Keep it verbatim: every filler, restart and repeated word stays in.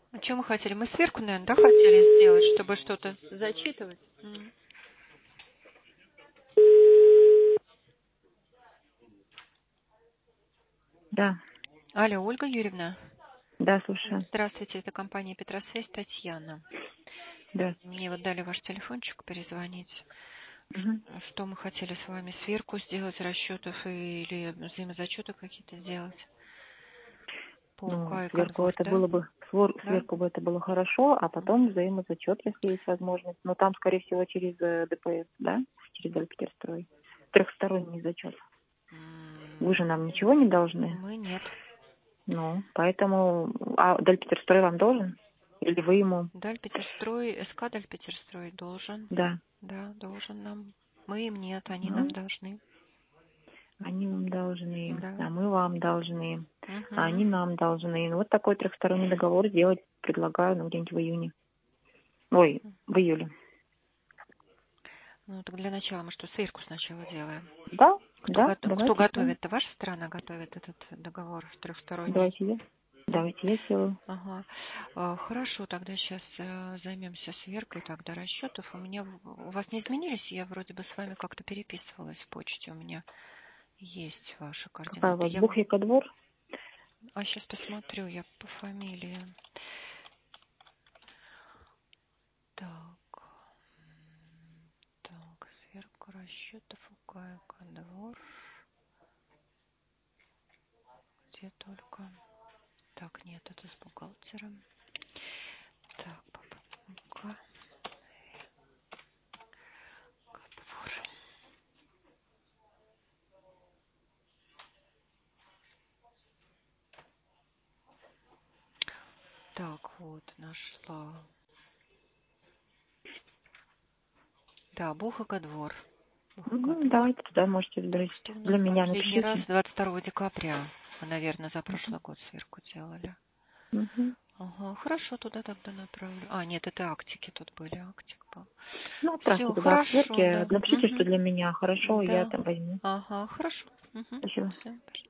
А что мы хотели? Мы сверху, наверное, да, хотели сделать, чтобы что-то зачитывать? М. Да, Алло, Ольга Юрьевна. да, слушаю. Здравствуйте, это компания Петросвязь, Татьяна. Здравствуйте. Мне вот дали ваш телефончик перезвонить. Ш- Мгм. Что мы хотели с вами, сверку сделать расчетов или взаимозачеты какие-то сделать? По Ну, УК и сверху Кодвор, это да? было бы, свор- Да? сверху бы это было хорошо, а потом Мгм. взаимозачет, если есть возможность. Но там, скорее всего, через э, ДПС, да? Через Дальпетерстрой. Трехсторонний зачет. Вы же нам М, ничего не должны. Мы нет. Ну, поэтому... А Дальпетерстрой вам должен? Или вы ему? Дальпетерстрой, СК Дальпетерстрой должен. Да. Да, должен нам. Мы им нет, они нам Ну, должны. они вам должны, Да. а мы вам должны, а Мгм. они нам должны. Ну, вот такой трехсторонний договор сделать предлагаю, ну, где-нибудь в июне. Ой, в июле. Ну, так для начала мы что, сверку сначала делаем? Да, Кто, да, гото- кто давайте сделаем. готовит? Это ваша страна готовит этот договор трехсторонний? Давайте я. Да? Давайте я сделаю. Ага. А, Хорошо, тогда сейчас займемся сверкой тогда расчетов. У меня в- у вас не изменились? Я вроде бы с вами как-то переписывалась в почте. У меня есть ваши Какая у координаты. вас Я... Бухвика двор? А сейчас посмотрю, я по фамилии. Так, м, так, сверка расчетов УК двор. Где только. Так, нет, это с бухгалтером. Так, УК двор. Так, вот, нашла. Да, Бухака двор. Бухака Угу, двор. давайте туда можете Так, сбросить. что у Для нас меня последний раз напишите. двадцать второго декабря. Мы, наверное, за Угу. прошлый год сверку делали. Угу. Ага, хорошо, туда тогда направлю. А, нет, это Актики тут были. Актик был. Ну, отправьте Все, туда к хорошо, сверке. да. Напишите, что Угу. для меня хорошо, я Да. там возьму. Ага, хорошо. Угу. Спасибо. Все,